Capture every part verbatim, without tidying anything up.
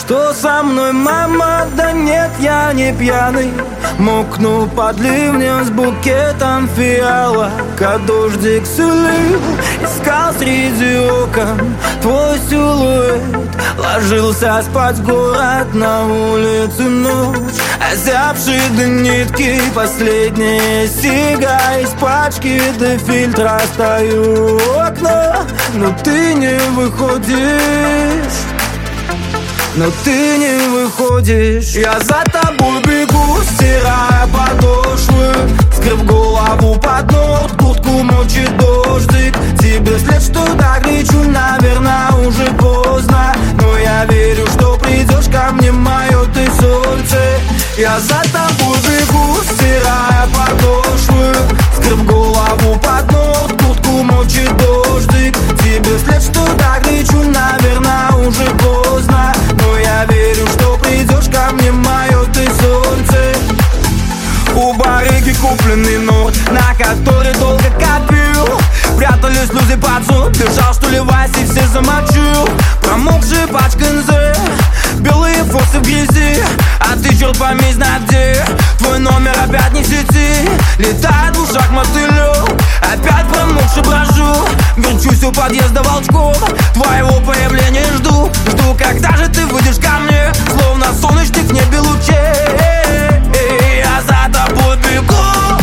Что со мной, мама? Да нет, я не пьяный. Мокну под ливнем с букетом фиалок, а дождик сулил. Искал среди окон твой силуэт. Ложился спать в город, на улице ночь. Озябшие до нитки последняя сига. Из пачки до фильтра стою у окна. Но ты не выходишь. Но ты не выходишь. Я за тобой бегу, стирая подошвы, скрыв голову под нос, куртку мочит дождик. Тебе след, что так кричу, наверное, уже поздно. Но я верю, что придешь ко мне, мое ты солнце. Я за тобой бегу, стирая подошвы, скрыв голову под нос, куртку мочит дождик. Тебе след, что так кричу, наверное, уже поздно. Но я верю, что придешь ко мне, мое ты солнце. У барыги купленный нот, на который долго копил. Прятали слезы под зонт, бежал, что ли, Вася, все замочил. Промокшие пачка эн зэ, белые фоксы в грязи. А ты, черт пойми, знай где. Твой номер опять не в сети. Летает в ушах мотылек, опять промокший брожу. Верчусь у подъезда волчком, твоего появления жду. Жду, когда же ты выйдешь ко мне, словно солнечных в небе лучей. Я за тобой бегу,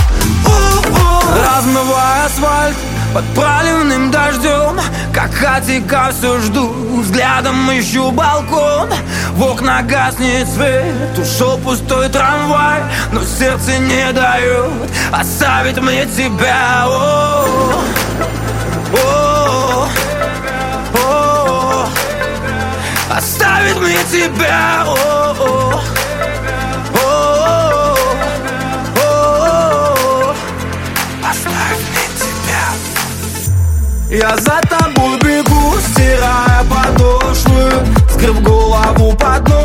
размывая асфальт под проливным дождем. Как хатика все жду, взглядом ищу балкон. В окна гаснет свет, ушел пустой трамвай. Но сердце не дает оставить мне тебя. О, о, о, оставить мне тебя. О, о, о, о, оставь мне тебя. Я за тобой бегу, стирая подошвы, скрыв голову под нос.